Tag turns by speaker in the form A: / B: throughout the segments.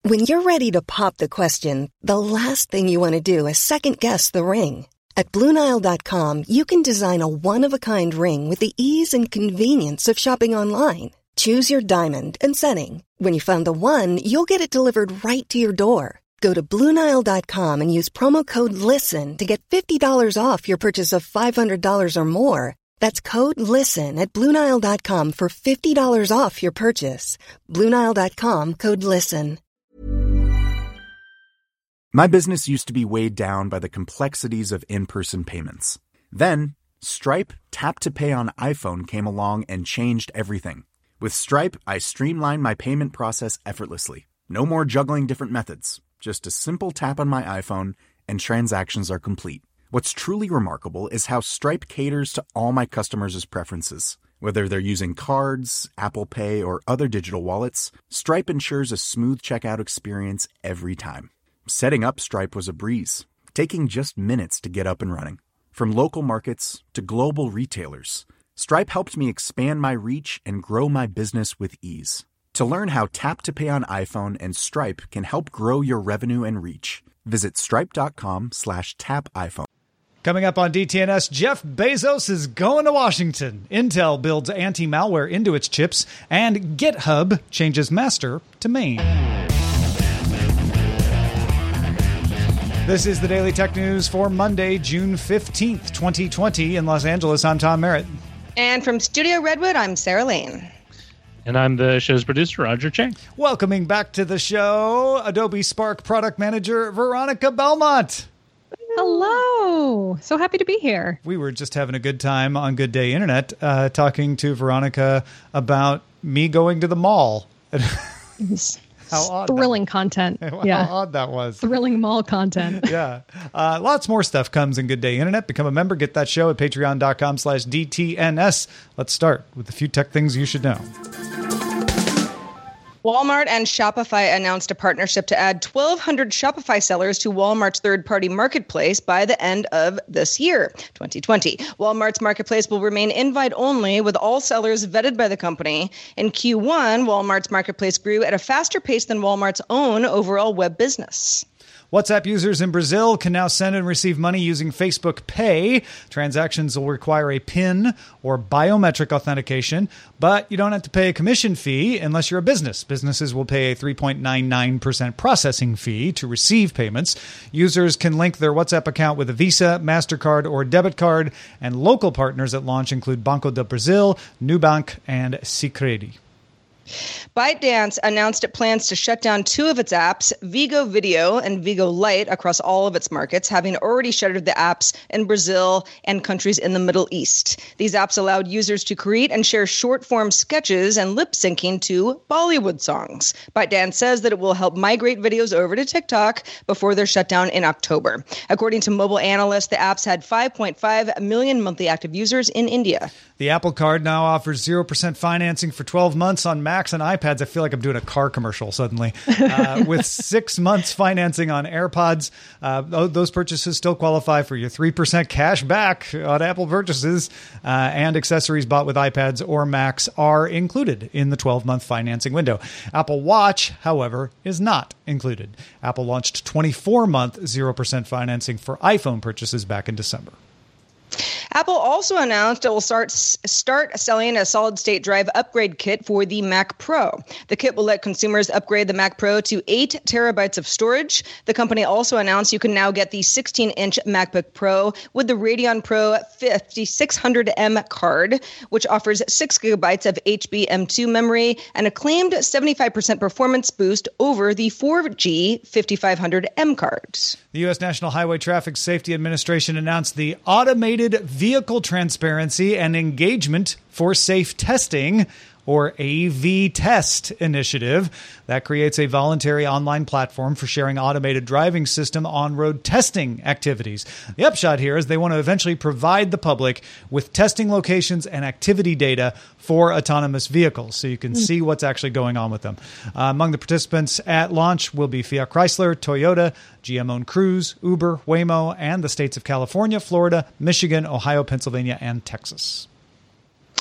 A: When you're ready to pop the question, the last thing you want to do is second-guess the ring. At BlueNile.com, you can design a one-of-a-kind ring with the ease and convenience of shopping online. Choose your diamond and setting. When you find the one, you'll get it delivered right to your door. Go to BlueNile.com and use promo code LISTEN to get $50 off your purchase of $500 or more. That's code LISTEN at BlueNile.com for $50 off your purchase. BlueNile.com, code LISTEN.
B: My business used to be weighed down by the complexities of in-person payments. Then, Stripe Tap to Pay on iPhone came along and changed everything. With Stripe, I streamlined my payment process effortlessly. No more juggling different methods. Just a simple tap on my iPhone and transactions are complete. What's truly remarkable is how Stripe caters to all my customers' preferences. Whether they're using cards, Apple Pay, or other digital wallets, Stripe ensures a smooth checkout experience every time. Setting up Stripe was a breeze, taking just minutes to get up and running. From local markets to global retailers, Stripe helped me expand my reach and grow my business with ease. To learn how Tap to Pay on iPhone and Stripe can help grow your revenue and reach, visit stripe.com/tapiphone.
C: Coming up on DTNS, Jeff Bezos is going to Washington. Intel builds anti-malware into its chips, and GitHub changes master to main. This is the Daily Tech News for Monday, June 15th, 2020. In Los Angeles, I'm Tom Merritt.
D: And from Studio Redwood, I'm Sarah Lane.
E: And I'm the show's producer, Roger Chang.
C: Welcoming back to the show, Adobe Spark product manager, Veronica Belmont.
F: Hello. So happy to be here.
C: We were just having a good time on Good Day Internet talking to Veronica about me going to the mall. How odd
F: thrilling content.
C: How odd that was.
F: Thrilling mall content.
C: Yeah. Lots more stuff comes in Good Day Internet. Become a member. Get that show at patreon.com/DTNS. Let's start with a few tech things you should know.
D: Walmart and Shopify announced a partnership to add 1,200 Shopify sellers to Walmart's third-party marketplace by the end of this year, 2020. Walmart's marketplace will remain invite-only, with all sellers vetted by the company. In Q1, Walmart's marketplace grew at a faster pace than Walmart's own overall web business.
C: WhatsApp users in Brazil can now send and receive money using Facebook Pay. Transactions will require a PIN or biometric authentication, but you don't have to pay a commission fee unless you're a business. Businesses will pay a 3.99% processing fee to receive payments. Users can link their WhatsApp account with a Visa, MasterCard, or debit card, and local partners at launch include Banco do Brasil, Nubank, and Sicredi.
D: ByteDance announced it plans to shut down two of its apps, Vigo Video and Vigo Lite, across all of its markets, having already shuttered the apps in Brazil and countries in the Middle East. These apps allowed users to create and share short-form sketches and lip-syncing to Bollywood songs. ByteDance says that it will help migrate videos over to TikTok before their shutdown in October. According to mobile analysts, the apps had 5.5 million monthly active users in India.
C: The Apple Card now offers 0% financing for 12 months on Macs and iPads. I feel like I'm doing a car commercial suddenly. With 6 months financing on AirPods, those purchases still qualify for your 3% cash back on Apple purchases, and accessories bought with iPads or Macs are included in the 12-month financing window. Apple Watch, however, is not included. Apple launched 24-month 0% financing for iPhone purchases back in December.
D: Apple also announced it will start selling a solid-state drive upgrade kit for the Mac Pro. The kit will let consumers upgrade the Mac Pro to 8 terabytes of storage. The company also announced you can now get the 16-inch MacBook Pro with the Radeon Pro 5600M card, which offers 6 gigabytes of HBM2 memory and a claimed 75% performance boost over the 4G 5500M cards.
C: The U.S. National Highway Traffic Safety Administration announced the Automated Vehicle Transparency and Engagement for Safe Testing, or AV Test initiative that creates a voluntary online platform for sharing automated driving system on-road testing activities. The upshot here is they want to eventually provide the public with testing locations and activity data for autonomous vehicles so you can see what's actually going on with them. Among the participants at launch will be Fiat Chrysler, Toyota, GM-owned Cruise, Uber, Waymo, and the states of California, Florida, Michigan, Ohio, Pennsylvania, and Texas.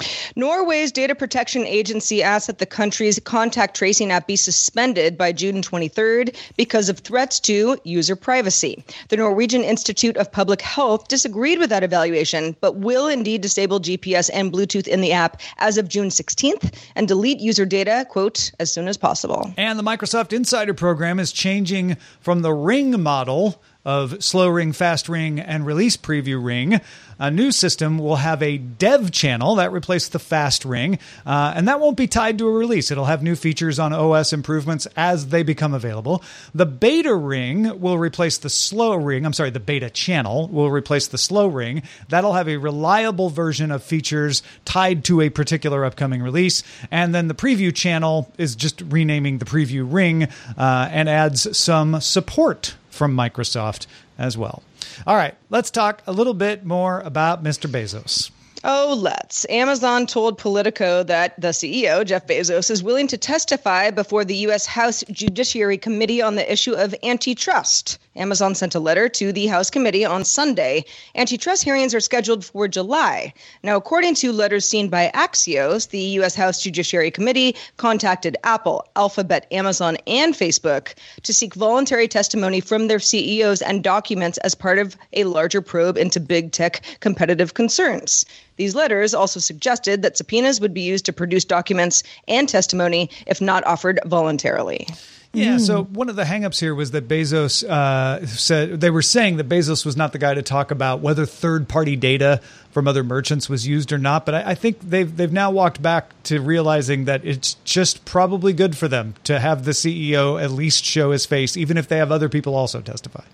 D: Norway's data protection agency asked that the country's contact tracing app be suspended by June 23rd because of threats to user privacy. The Norwegian Institute of Public Health disagreed with that evaluation, but will indeed disable GPS and Bluetooth in the app as of June 16th and delete user data, quote, as soon as possible.
C: And the Microsoft Insider program is changing from the Ring model of slow ring, fast ring, and release preview ring. A new system will have a dev channel that replaces the fast ring, and that won't be tied to a release. It'll have new features on OS improvements as they become available. The beta ring will replace the slow ring. I'm sorry, the beta channel will replace the slow ring. That'll have a reliable version of features tied to a particular upcoming release. And then the preview channel is just renaming the preview ring and adds some support from Microsoft as well. All right, let's talk a little bit more about Mr. Bezos.
D: Oh, let's. Amazon told Politico that the CEO, Jeff Bezos, is willing to testify before the U.S. House Judiciary Committee on the issue of antitrust. Amazon sent a letter to the House Committee on Sunday. Antitrust hearings are scheduled for July. Now, according to letters seen by Axios, the U.S. House Judiciary Committee contacted Apple, Alphabet, Amazon, and Facebook to seek voluntary testimony from their CEOs and documents as part of a larger probe into big tech competitive concerns. These letters also suggested that subpoenas would be used to produce documents and testimony if not offered voluntarily.
C: Yeah, so one of the hangups here was that Bezos said they were saying that Bezos was not the guy to talk about whether third-party data from other merchants was used or not. But I think they've now walked back to realizing that it's just probably good for them to have the CEO at least show his face, even if they have other people also testify.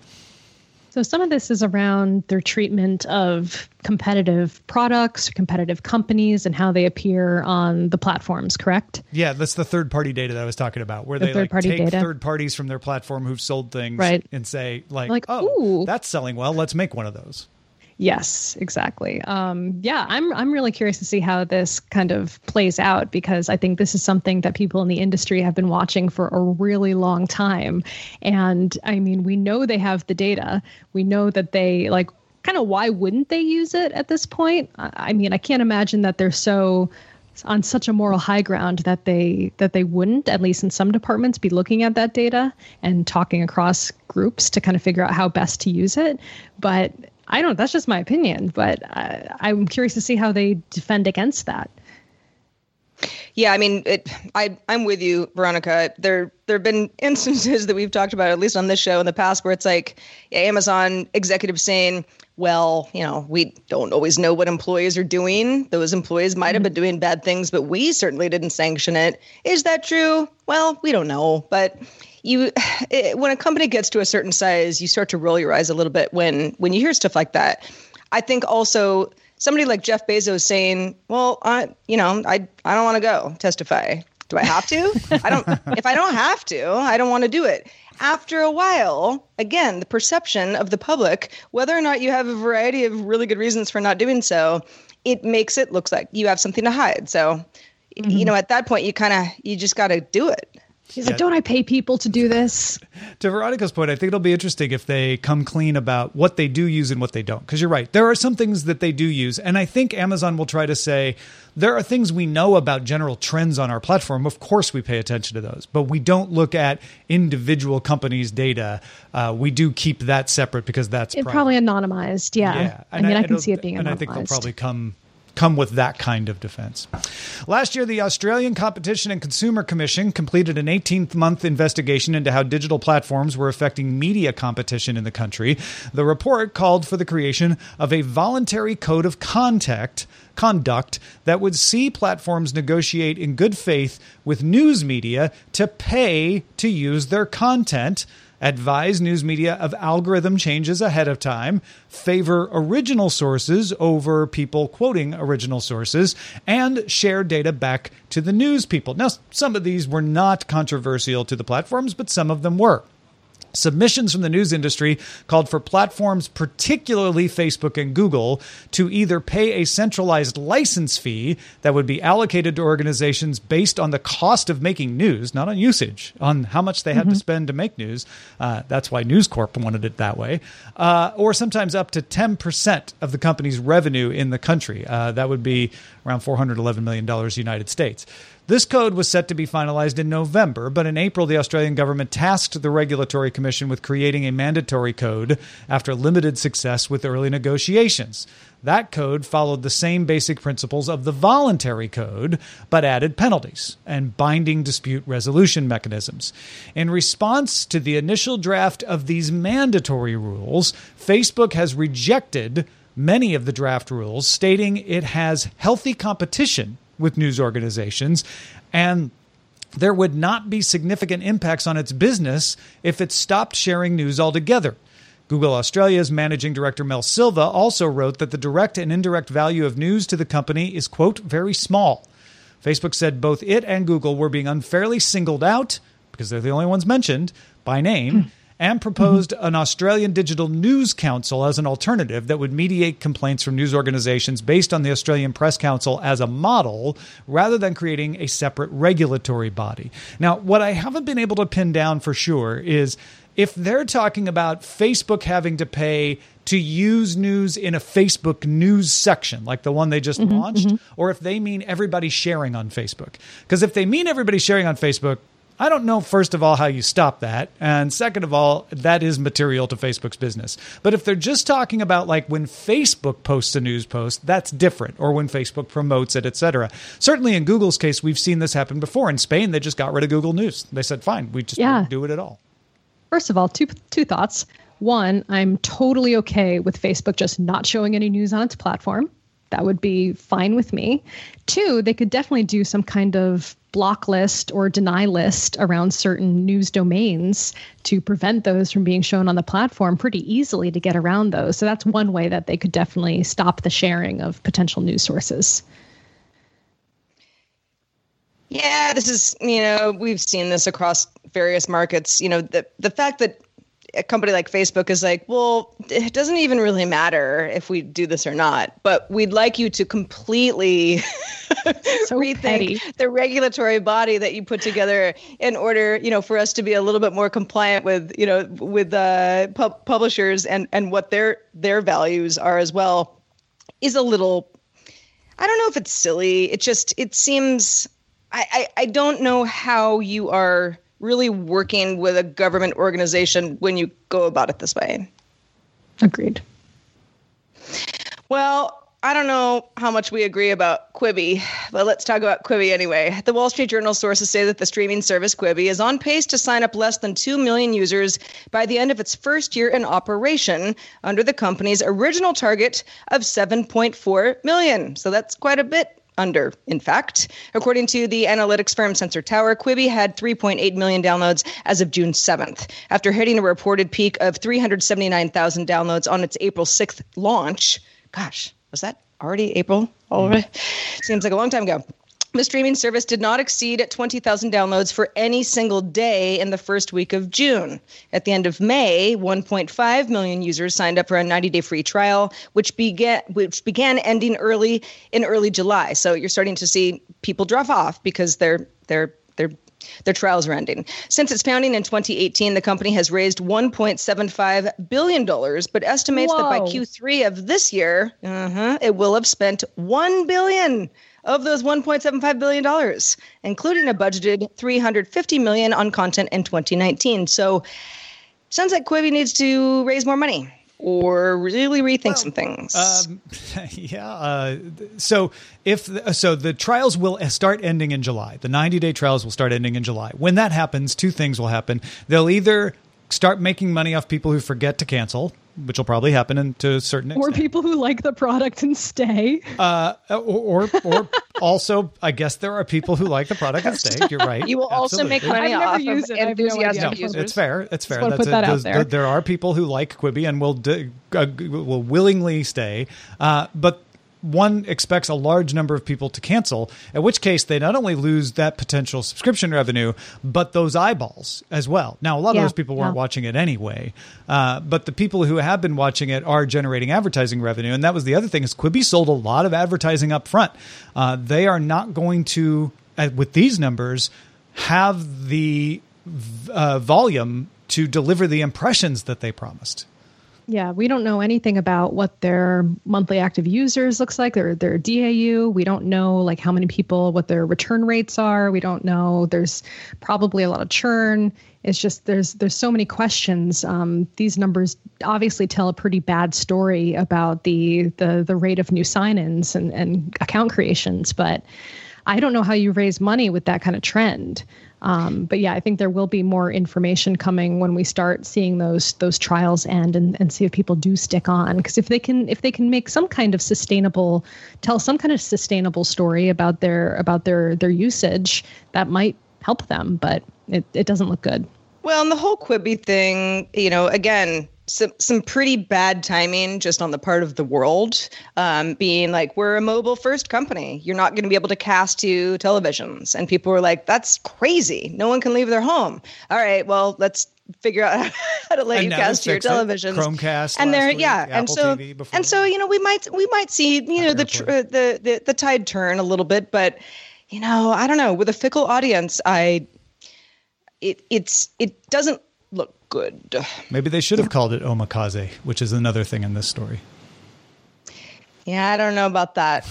F: So some of this is around their treatment of competitive products, competitive companies, and how they appear on the platforms, correct?
C: Yeah, that's the third-party data that I was talking about, where they take third parties from their platform who've sold things and say, oh, that's selling well, let's make one of those.
F: Yes, exactly. I'm really curious to see how this kind of plays out, because I think this is something that people in the industry have been watching for a really long time. And I mean, we know they have the data. We know that they why wouldn't they use it at this point? I mean, I can't imagine that they're so on such a moral high ground that they wouldn't, at least in some departments, be looking at that data and talking across groups to kind of figure out how best to use it. But that's just my opinion, but I'm curious to see how they defend against that.
D: Yeah, I mean, I'm with you, Veronica. There have been instances that we've talked about, at least on this show in the past, where it's like Amazon executives saying, well, we don't always know what employees are doing. Those employees might have been doing bad things, but we certainly didn't sanction it. Is that true? Well, we don't know. But when a company gets to a certain size, you start to roll your eyes a little bit when you hear stuff like that. I think also somebody like Jeff Bezos saying, well, I don't want to go testify. Do I have to? If I don't have to, I don't want to do it. After a while, again, the perception of the public, whether or not you have a variety of really good reasons for not doing so, it makes it look like you have something to hide. So, at that point, you just got to do it.
F: He's like, don't I pay people to do this?
C: To Veronica's point, I think it'll be interesting if they come clean about what they do use and what they don't. Because you're right. There are some things that they do use. And I think Amazon will try to say, there are things we know about general trends on our platform. Of course, we pay attention to those. But we don't look at individual companies' data. We do keep that separate because that's
F: probably anonymized. Yeah. I can see it being anonymized.
C: And I think they'll probably come with that kind of defense. Last year, the Australian Competition and Consumer Commission completed an 18-month investigation into how digital platforms were affecting media competition in the country. The report called for the creation of a voluntary code of conduct that would see platforms negotiate in good faith with news media to pay to use their content, advise news media of algorithm changes ahead of time, favor original sources over people quoting original sources, and share data back to the news people. Now, some of these were not controversial to the platforms, but some of them were. Submissions from the news industry called for platforms, particularly Facebook and Google, to either pay a centralized license fee that would be allocated to organizations based on the cost of making news, not on usage, on how much they had to spend to make news. That's why News Corp wanted it that way. Or sometimes up to 10% of the company's revenue in the country. That would be around $411 million United States. This code was set to be finalized in November, but in April, the Australian government tasked the Regulatory Commission with creating a mandatory code after limited success with early negotiations. That code followed the same basic principles of the voluntary code, but added penalties and binding dispute resolution mechanisms. In response to the initial draft of these mandatory rules, Facebook has rejected many of the draft rules, stating it has healthy competition with news organizations, and there would not be significant impacts on its business if it stopped sharing news altogether. Google Australia's managing director Mel Silva also wrote that the direct and indirect value of news to the company is, quote, very small. Facebook said both it and Google were being unfairly singled out, because they're the only ones mentioned, by name, and proposed an Australian Digital News Council as an alternative that would mediate complaints from news organizations based on the Australian Press Council as a model, rather than creating a separate regulatory body. Now, what I haven't been able to pin down for sure is if they're talking about Facebook having to pay to use news in a Facebook news section, like the one they just launched, or if they mean everybody sharing on Facebook. Because if they mean everybody sharing on Facebook, I don't know, first of all, how you stop that. And second of all, that is material to Facebook's business. But if they're just talking about like when Facebook posts a news post, that's different. Or when Facebook promotes it, etc. Certainly in Google's case, we've seen this happen before. In Spain, they just got rid of Google News. They said, fine, we just won't do it at all.
F: First of all, two thoughts. One, I'm totally okay with Facebook just not showing any news on its platform. That would be fine with me. Two, they could definitely do some kind of block list or deny list around certain news domains to prevent those from being shown on the platform pretty easily to get around those. So that's one way that they could definitely stop the sharing of potential news sources.
D: Yeah, this is, we've seen this across various markets. The fact that a company like Facebook is like, well, it doesn't even really matter if we do this or not, but we'd like you to completely rethink the regulatory body that you put together in order, for us to be a little bit more compliant with publishers and what their values are as well, is a little, I don't know if it's silly. It seems, I don't know how you are really working with a government organization when you go about it this way.
F: Agreed.
D: Well, I don't know how much we agree about Quibi, but let's talk about Quibi anyway. The Wall Street Journal sources say that the streaming service Quibi is on pace to sign up less than 2 million users by the end of its first year in operation, under the company's original target of 7.4 million. So that's quite a bit under, in fact. According to the analytics firm Sensor Tower, Quibi had 3.8 million downloads as of June 7th, after hitting a reported peak of 379,000 downloads on its April 6th launch. Gosh, was that already April already? Seems like a long time ago. The streaming service did not exceed 20,000 downloads for any single day in the first week of June. At the end of May, 1.5 million users signed up for a 90-day free trial, which began ending early July. So you're starting to see people drop off because their trials are ending. Since its founding in 2018, the company has raised $1.75 billion, but estimates that by Q3 of this year, it will have spent $1 billion of those $1.75 billion, including a budgeted $350 million on content in 2019. So sounds like Quibi needs to raise more money or really rethink some things. So the trials will start ending in July. The 90-day trials will start ending in July. When that happens, two things will happen. They'll either start making money off people who forget to cancel, which will probably happen to a certain extent.
F: Or people who like the product and stay.
C: Or also, I guess there are people who like the product and stay. You're right.
D: You will also make money off of enthusiastic users.
C: It's fair. It's fair.
F: Put that out there.
C: There are people who like Quibi and will willingly stay. But one expects a large number of people to cancel, in which case they not only lose that potential subscription revenue, but those eyeballs as well. Now, a lot of those people weren't watching it anyway, but the people who have been watching it are generating advertising revenue. And that was the other thing, is Quibi sold a lot of advertising up front. They are not going to, with these numbers, have the volume to deliver the impressions that they promised.
F: Yeah, we don't know anything about what their monthly active users looks like, their DAU. We don't know like how many people, what their return rates are. We don't know. There's probably a lot of churn. It's just there's so many questions. These numbers obviously tell a pretty bad story about the rate of new sign-ins and account creations, but I don't know how you raise money with that kind of trend. But yeah, I think there will be more information coming when we start seeing those trials end and see if people do stick on. Because if they can make some kind of sustainable story about their usage, that might help them. But it doesn't look good.
D: Well, and the whole Quibi thing, again, some pretty bad timing just on the part of the world, being like, we're a mobile first company. You're not going to be able to cast to televisions. And people were like, that's crazy. No one can leave their home. All right, well, let's figure out how to let you cast to your televisions.
C: Chromecast
D: and there,
C: week, Apple TV before.
D: And so, we might see, the tide turn a little bit, but, I don't know, with a fickle audience, it doesn't look good.
C: Maybe they should have called it Omakase, which is another thing in this story.
D: Yeah, I don't know about that.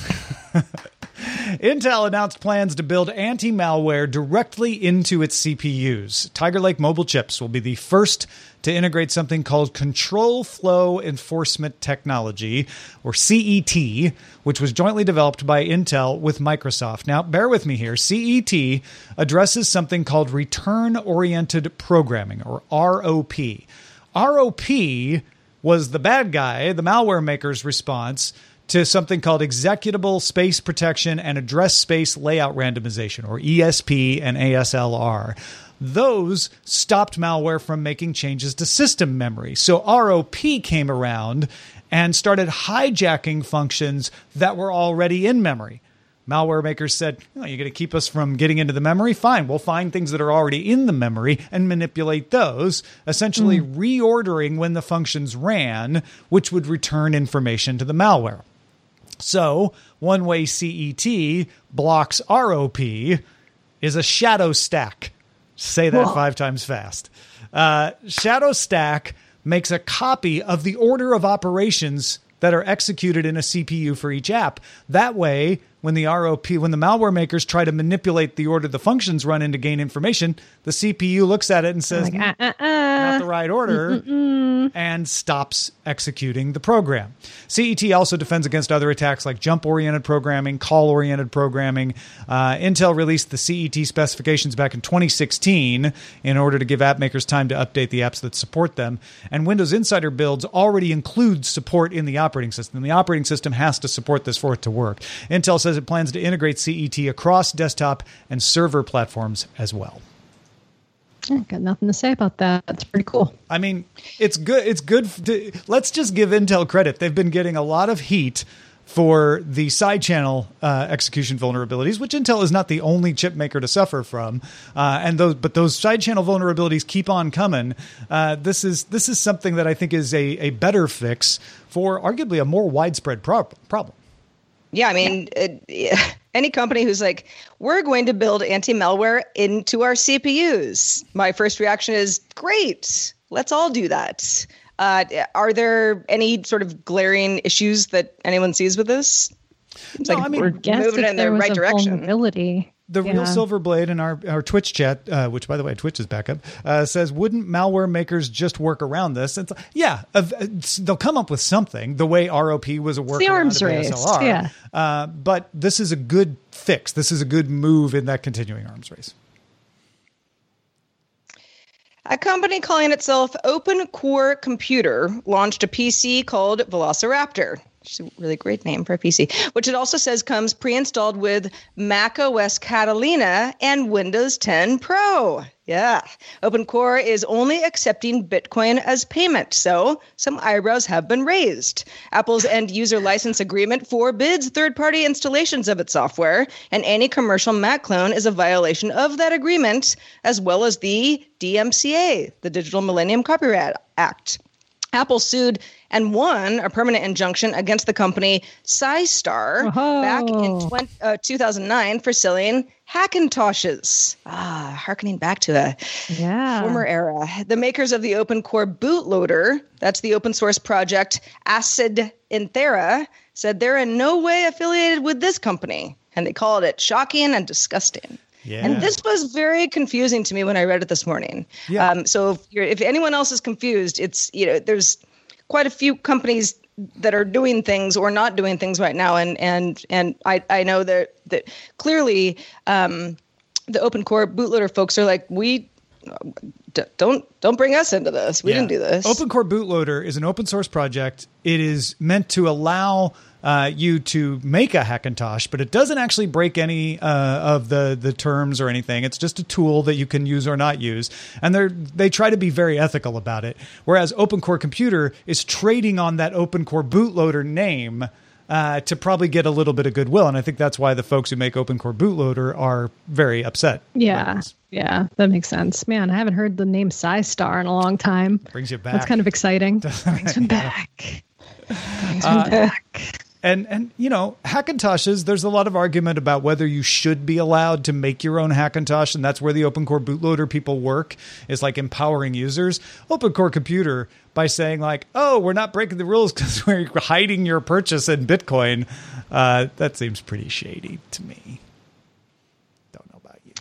C: Intel announced plans to build anti-malware directly into its CPUs. Tiger Lake mobile chips will be the first to integrate something called Control Flow Enforcement Technology, or CET, which was jointly developed by Intel with Microsoft. Now, bear with me here. CET addresses something called Return-Oriented Programming, or ROP. ROP was the bad guy, the malware maker's response to something called Executable Space Protection and Address Space Layout Randomization, or ESP and ASLR. Those stopped malware from making changes to system memory. So ROP came around and started hijacking functions that were already in memory. Malware makers said, you're going to keep us from getting into the memory? Fine, we'll find things that are already in the memory and manipulate those, essentially reordering when the functions ran, which would return information to the malware. So one way CET blocks ROP is a shadow stack. Say that 5 times fast. Shadow stack makes a copy of the order of operations that are executed in a CPU for each app. That way, when the malware makers try to manipulate the order the functions run in to gain information, the CPU looks at it and says, not the right order, and stops executing the program. CET also defends against other attacks like jump-oriented programming, call-oriented programming. Intel released the CET specifications back in 2016 in order to give app makers time to update the apps that support them. And Windows Insider builds already include support in the operating system. The operating system has to support this for it to work. Intel says it plans to integrate CET across desktop and server platforms as well.
F: I got nothing to say about that. That's pretty cool.
C: I mean, it's good. It's good. Let's just give Intel credit. They've been getting a lot of heat for the side channel execution vulnerabilities, which Intel is not the only chip maker to suffer from. But those side channel vulnerabilities keep on coming. This is something that I think is a better fix for arguably a more widespread problem.
D: Yeah, I mean, any company who's like, we're going to build anti-malware into our CPUs. My first reaction is, great, let's all do that. Are there any sort of glaring issues that anyone sees with this?
F: We're moving in the right direction. Vulnerability.
C: The real Silverblade in our Twitch chat, which, by the way, Twitch is back up, says, wouldn't malware makers just work around this? And they'll come up with something, the way ROP was a workaround
F: the arms race.
C: ASLR. Yeah. But this is a good fix. This is a good move in that continuing arms race.
D: A company calling itself Open Core Computer launched a PC called Velociraptor. Which is a really great name for a PC, which it also says comes pre-installed with Mac OS Catalina and Windows 10 Pro. Yeah. OpenCore is only accepting Bitcoin as payment, so some eyebrows have been raised. Apple's end user license agreement forbids third-party installations of its software, and any commercial Mac clone is a violation of that agreement, as well as the DMCA, the Digital Millennium Copyright Act. Apple sued and won a permanent injunction against the company SciStar back in 2009 for selling Hackintoshes. Harkening back to a former era. The makers of the OpenCore bootloader, that's the open source project Acid Inthera, said they're in no way affiliated with this company, and they called it shocking and disgusting. Yeah. And this was very confusing to me when I read it this morning. Yeah. So if anyone else is confused, it's, there's quite a few companies that are doing things or not doing things right now. And I know that clearly the OpenCore bootloader folks are like, we don't bring us into this. We didn't do this.
C: OpenCore bootloader is an open source project. It is meant to allow you to make a Hackintosh, but it doesn't actually break any of the terms or anything. It's just a tool that you can use or not use. And they try to be very ethical about it. Whereas OpenCore Computer is trading on that OpenCore bootloader name to probably get a little bit of goodwill. And I think that's why the folks who make OpenCore bootloader are very upset.
F: Yeah. Yeah, that makes sense. Man, I haven't heard the name SciStar in a long time.
C: Brings you back.
F: That's kind of exciting. Brings me back. Brings me back.
C: And Hackintoshes, there's a lot of argument about whether you should be allowed to make your own Hackintosh, and that's where the OpenCore bootloader people work, is like empowering users. OpenCore Computer, by saying like, oh, we're not breaking the rules because we're hiding your purchase in Bitcoin, that seems pretty shady to me. Don't know about you.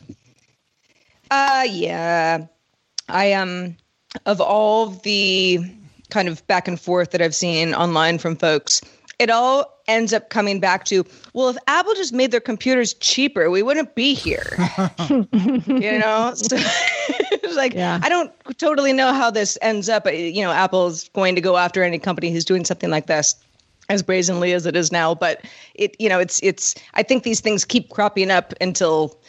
D: Yeah. I of all the kind of back and forth that I've seen online from folks, it all ends up coming back to, well, if Apple just made their computers cheaper, we wouldn't be here. So it's like, I don't totally know how this ends up. Apple's going to go after any company who's doing something like this as brazenly as it is now. But it's I think these things keep cropping up until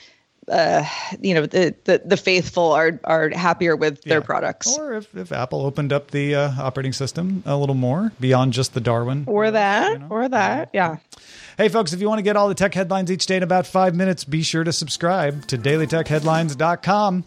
D: the faithful are happier with their products.
C: Or if Apple opened up the operating system a little more beyond just the Darwin.
D: Or that. Yeah.
C: Hey, folks, if you want to get all the tech headlines each day in about 5 minutes, be sure to subscribe to dailytechheadlines.com.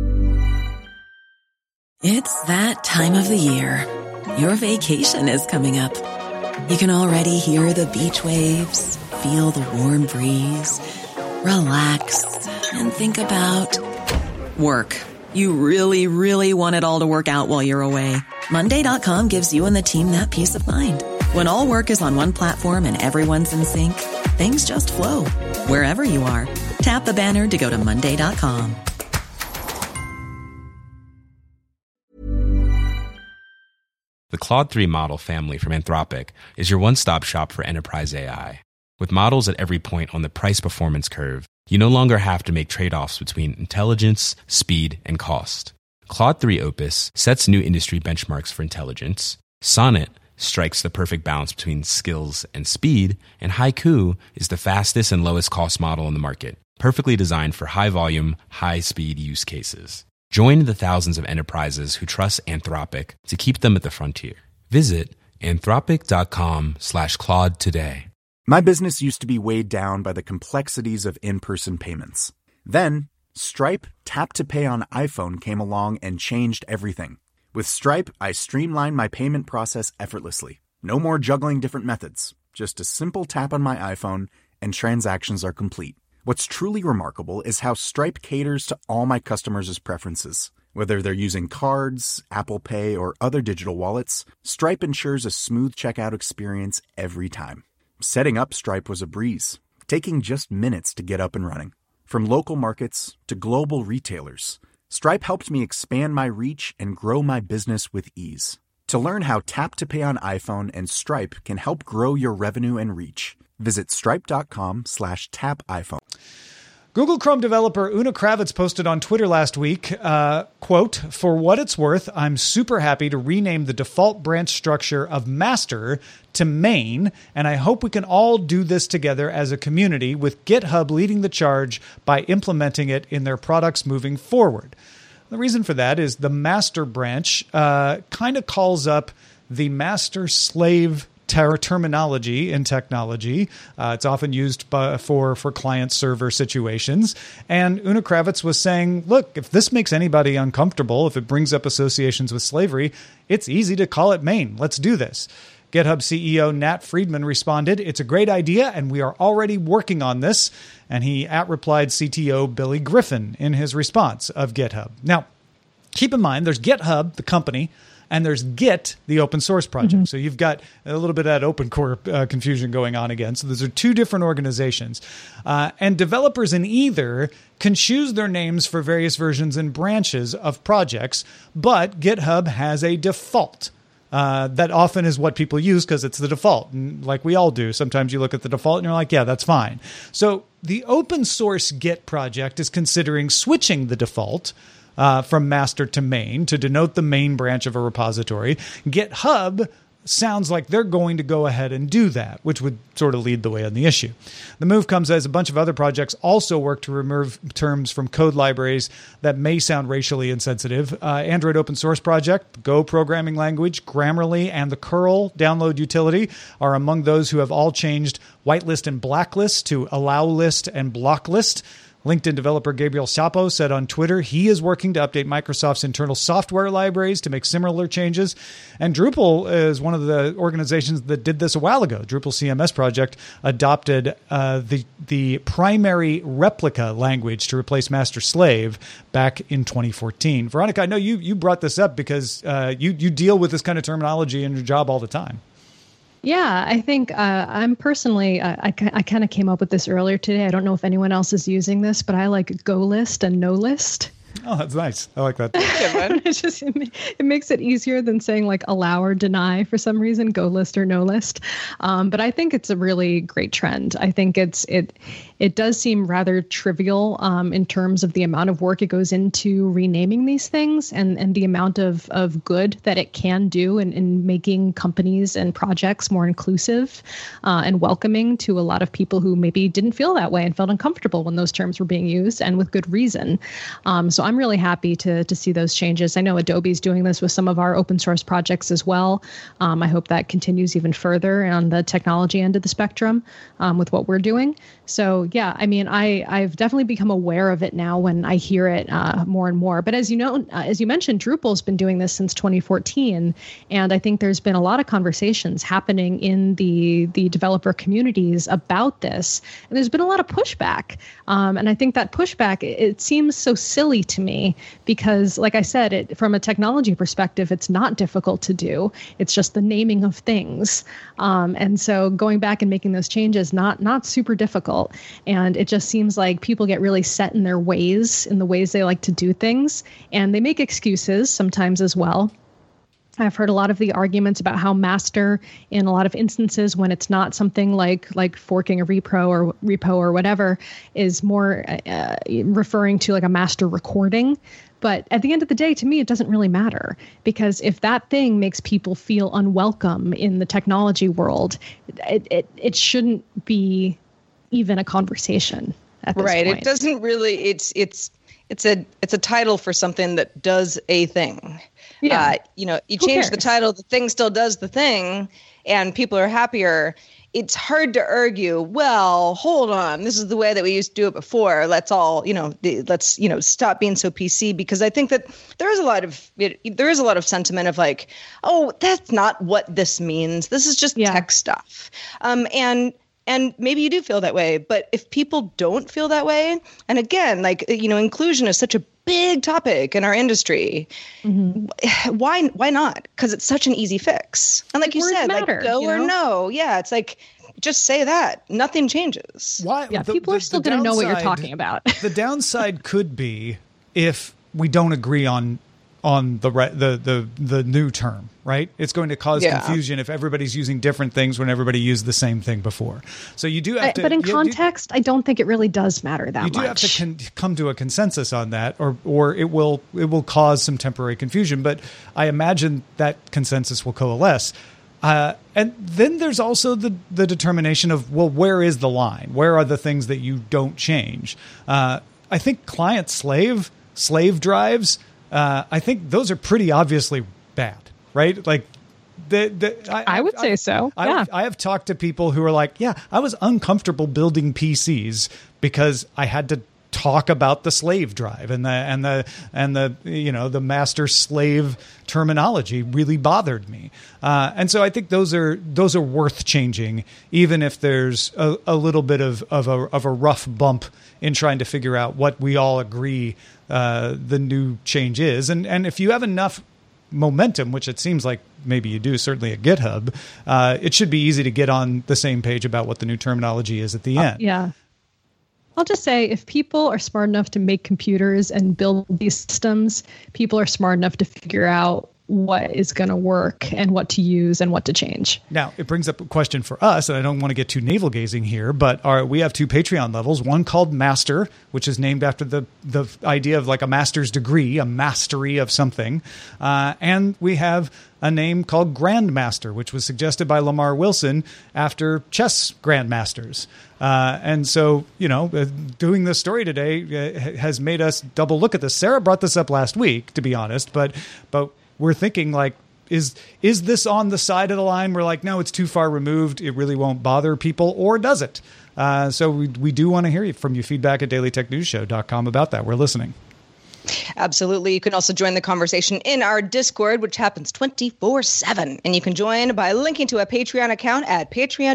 G: It's that time of the year. Your vacation is coming up. You can already hear the beach waves, feel the warm breeze, relax, and think about work. You really, really want it all to work out while you're away. Monday.com gives you and the team that peace of mind. When all work is on one platform and everyone's in sync, things just flow. Wherever you are, tap the banner to go to Monday.com.
H: The Claude 3 model family from Anthropic is your one-stop shop for enterprise AI. With models at every point on the price-performance curve, you no longer have to make trade-offs between intelligence, speed, and cost. Claude 3 Opus sets new industry benchmarks for intelligence. Sonnet strikes the perfect balance between skills and speed. And Haiku is the fastest and lowest cost model in the market, perfectly designed for high-volume, high-speed use cases. Join the thousands of enterprises who trust Anthropic to keep them at the frontier. Visit anthropic.com/Claude today.
B: My business used to be weighed down by the complexities of in-person payments. Then, Stripe Tap to Pay on iPhone came along and changed everything. With Stripe, I streamlined my payment process effortlessly. No more juggling different methods. Just a simple tap on my iPhone and transactions are complete. What's truly remarkable is how Stripe caters to all my customers' preferences. Whether they're using cards, Apple Pay, or other digital wallets, Stripe ensures a smooth checkout experience every time. Setting up Stripe was a breeze, taking just minutes to get up and running. From local markets to global retailers, Stripe helped me expand my reach and grow my business with ease. To learn how Tap to Pay on iPhone and Stripe can help grow your revenue and reach, visit stripe.com/tapiphone.
C: Google Chrome developer Una Kravitz posted on Twitter last week, quote, "For what it's worth, I'm super happy to rename the default branch structure of master to main, and I hope we can all do this together as a community with GitHub leading the charge by implementing it in their products moving forward." The reason for that is the master branch kind of calls up the master-slave terminology in technology. It's often used for client-server situations. And Una Kravitz was saying, look, if this makes anybody uncomfortable, if it brings up associations with slavery, it's easy to call it main. Let's do this. GitHub CEO Nat Friedman responded, it's a great idea, and we are already working on this. And he replied CTO Billy Griffin in his response of GitHub. Now, keep in mind, there's GitHub, the company, and there's Git, the open source project. Mm-hmm. So you've got a little bit of that open core confusion going on again. So those are two different organizations. And developers in either can choose their names for various versions and branches of projects, but GitHub has a default. That often is what people use because it's the default. And like we all do, sometimes you look at the default and you're like, yeah, that's fine. So the open source Git project is considering switching the default from master to main to denote the main branch of a repository. GitHub sounds like they're going to go ahead and do that, which would sort of lead the way on the issue. The move comes as a bunch of other projects also work to remove terms from code libraries that may sound racially insensitive. Android open source project, Go programming language, Grammarly, and the curl download utility are among those who have all changed whitelist and blacklist to allow list and block list. LinkedIn developer Gabriel Sapo said on Twitter he is working to update Microsoft's internal software libraries to make similar changes. And Drupal is one of the organizations that did this a while ago. Drupal CMS project adopted the primary replica language to replace master-slave back in 2014. Veronica, I know you brought this up because you deal with this kind of terminology in your job all the time.
F: Yeah, I think I'm personally, I kind of came up with this earlier today. I don't know if anyone else is using this, but I like go list and no list.
C: Oh, that's nice. I like that.
F: It makes it easier than saying like allow or deny for some reason, go list or no list. But I think it's a really great trend. I think it does seem rather trivial in terms of the amount of work it goes into renaming these things and the amount of good that it can do in making companies and projects more inclusive and welcoming to a lot of people who maybe didn't feel that way and felt uncomfortable when those terms were being used, and with good reason. So I'm really happy to see those changes. I know Adobe's doing this with some of our open source projects as well. I hope that continues even further on the technology end of the spectrum with what we're doing. So yeah, I mean, I've definitely become aware of it now when I hear it more and more. But as you know, as you mentioned, Drupal's been doing this since 2014. And I think there's been a lot of conversations happening in the developer communities about this. And there's been a lot of pushback. And I think that pushback, it seems so silly to me because, like I said, from a technology perspective, it's not difficult to do. It's just the naming of things. And so going back and making those changes, not super difficult. And it just seems like people get really set in their ways, in the ways they like to do things. And they make excuses sometimes as well. I've heard a lot of the arguments about how master, in a lot of instances, when it's not something like forking a repo or whatever, is more referring to like a master recording. But at the end of the day, to me, it doesn't really matter, because if that thing makes people feel unwelcome in the technology world, it shouldn't be even a conversation at this point.
D: It doesn't really. It's a title for something that does a thing. Yeah. You change the title, the thing still does the thing, and people are happier. It's hard to argue, well, hold on, this is the way that we used to do it before. Let's all, let's stop being so PC, because I think that there is a lot of sentiment of like, oh, that's not what this means. This is just tech stuff. And maybe you do feel that way, but if people don't feel that way, and again, inclusion is such a big topic in our industry, why not? Because it's such an easy fix. And like you said, matter, go or no. Yeah, it's like, just say that. Nothing changes.
C: Why?
F: Yeah, people are still going to know what you're talking about.
C: The downside could be if we don't agree on the new term, right? It's going to cause confusion if everybody's using different things when everybody used the same thing before. So you do have to.
F: But in context, I don't think it really does matter that much.
C: You do have to come to a consensus on that, or it will cause some temporary confusion. But I imagine that consensus will coalesce. And then there's also the determination of, well, where is the line? Where are the things that you don't change? I think client slave drives I think those are pretty obviously bad, right? Like,
F: I would say so. Yeah.
C: I have talked to people who are like, yeah, I was uncomfortable building PCs because I had to talk about the slave drive and the the master slave terminology really bothered me. And so I think those are worth changing, even if there's a little bit of a rough bump in trying to figure out what we all agree the new change is. And if you have enough momentum, which it seems like maybe you do, certainly at GitHub, it should be easy to get on the same page about what the new terminology is at the end.
F: Yeah. I'll just say, if people are smart enough to make computers and build these systems, people are smart enough to figure out what is going to work and what to use and what to change.
C: Now, it brings up a question for us, and I don't want to get too navel-gazing here, but we have 2 Patreon levels, one called Master, which is named after the idea of like a master's degree, a mastery of something. And we have a name called Grandmaster, which was suggested by Lamar Wilson after chess grandmasters. And so, doing this story today has made us double look at this. Sarah brought this up last week, to be honest, but we're thinking, like, is this on the side of the line? We're like, no, it's too far removed. It really won't bother people, or does it? So we do want to hear from you. Feedback at dailytechnewsshow.com about that. We're listening.
D: Absolutely. You can also join the conversation in our Discord, which happens 24/7. And you can join by linking to a Patreon account at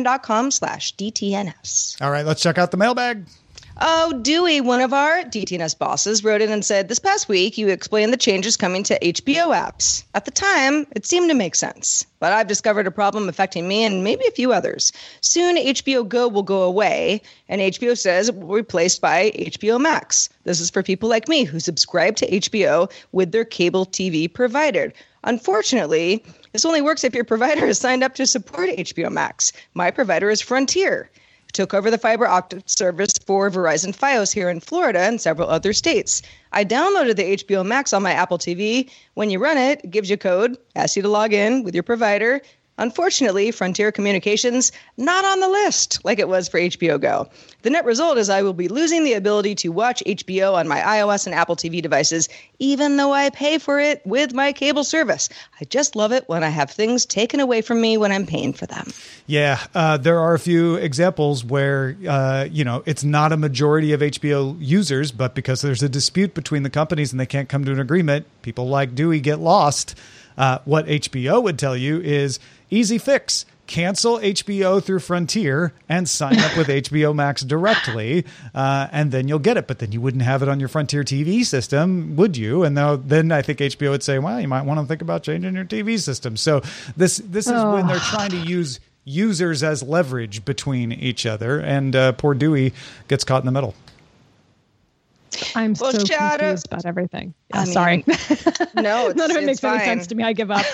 D: patreon.com/DTNS.
C: All right, let's check out the mailbag.
D: Oh, Dewey, one of our DTNS bosses, wrote in and said, this past week, you explained the changes coming to HBO apps. At the time, it seemed to make sense. But I've discovered a problem affecting me and maybe a few others. Soon, HBO Go will go away, and HBO says it will be replaced by HBO Max. This is for people like me who subscribe to HBO with their cable TV provider. Unfortunately, this only works if your provider is signed up to support HBO Max. My provider is Frontier. Took over the fiber optic service for Verizon Fios here in Florida and several other states. I downloaded the HBO Max on my Apple TV. When you run it, it gives you a code, asks you to log in with your provider. Unfortunately, Frontier Communications not on the list like it was for HBO Go. The net result is I will be losing the ability to watch HBO on my iOS and Apple TV devices, even though I pay for it with my cable service. I just love it when I have things taken away from me when I'm paying for them.
C: Yeah, there are a few examples where, it's not a majority of HBO users, but because there's a dispute between the companies and they can't come to an agreement, people like Dewey get lost. What HBO would tell you is easy fix. Cancel HBO through Frontier and sign up with HBO Max directly, and then you'll get it. But then you wouldn't have it on your Frontier TV system, would you? And then I think HBO would say, well, you might want to think about changing your TV system. So this is when they're trying to use users as leverage between each other, and poor Dewey gets caught in the middle.
F: I'm so confused about everything. Yeah, sorry.
D: No,
F: none of it makes
D: fine.
F: any sense to me. I give up.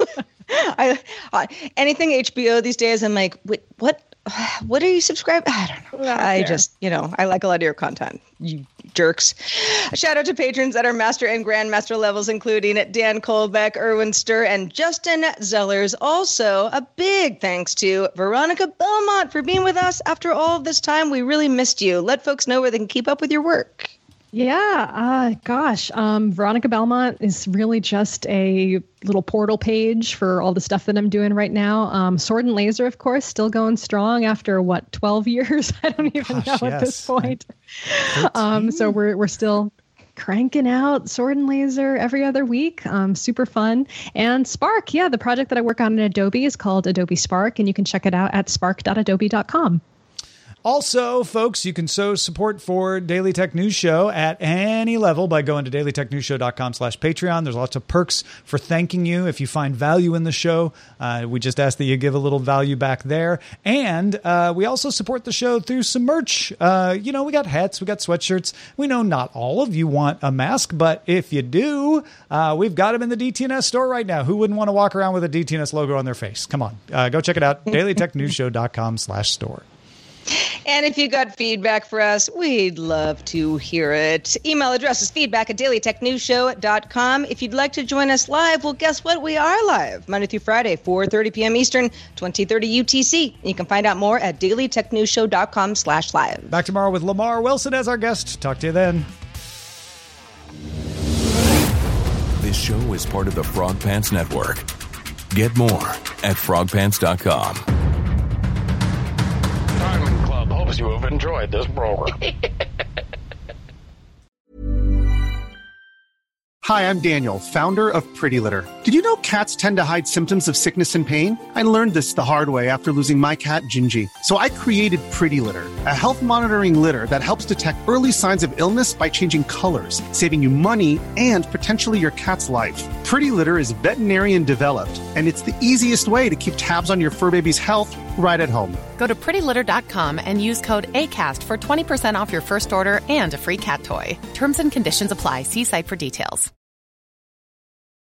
D: Anything HBO these days, I'm like, what are you subscribed? I don't know. I just, I like a lot of your content, you jerks. A shout out to patrons at our Master and Grandmaster levels, including Dan Kolbeck, Erwin Sturr, and Justin Zellers. Also, a big thanks to Veronica Belmont for being with us after all of this time. We really missed you. Let folks know where they can keep up with your work.
F: Yeah, Veronica Belmont is really just a little portal page for all the stuff that I'm doing right now. Sword and Laser, of course, still going strong after 12 years? I don't even know at this point. So we're still cranking out Sword and Laser every other week. Super fun. And Spark, the project that I work on in Adobe is called Adobe Spark, and you can check it out at spark.adobe.com.
C: Also, folks, you can sow support for Daily Tech News Show at any level by going to dailytechnewsshow.com/Patreon. There's lots of perks for thanking you if you find value in the show. We just ask that you give a little value back there. And we also support the show through some merch. We got hats, we got sweatshirts. We know not all of you want a mask, but if you do, we've got them in the DTNS store right now. Who wouldn't want to walk around with a DTNS logo on their face? Come on, go check it out. dailytechnewsshow.com/store.
D: And if you got feedback for us, we'd love to hear it. Email address is feedback@dailytechnewsshow.com. If you'd like to join us live, well, guess what? We are live Monday through Friday, 4:30 p.m. Eastern, 2030 UTC. And you can find out more at dailytechnewsshow.com/live.
C: Back tomorrow with Lamar Wilson as our guest. Talk to you then.
I: show is part of the Frog Pants Network. Get more at frogpants.com.
J: Diamond Club hopes you have enjoyed this program.
K: Hi, I'm Daniel, founder of Pretty Litter. Did you know cats tend to hide symptoms of sickness and pain? I learned this the hard way after losing my cat, Gingy. So I created Pretty Litter, a health monitoring litter that helps detect early signs of illness by changing colors, saving you money and potentially your cat's life. Pretty Litter is veterinarian developed, and it's the easiest way to keep tabs on your fur baby's health right at home.
L: Go to prettylitter.com and use code ACAST for 20% off your first order and a free cat toy. Terms and conditions apply. See site for details.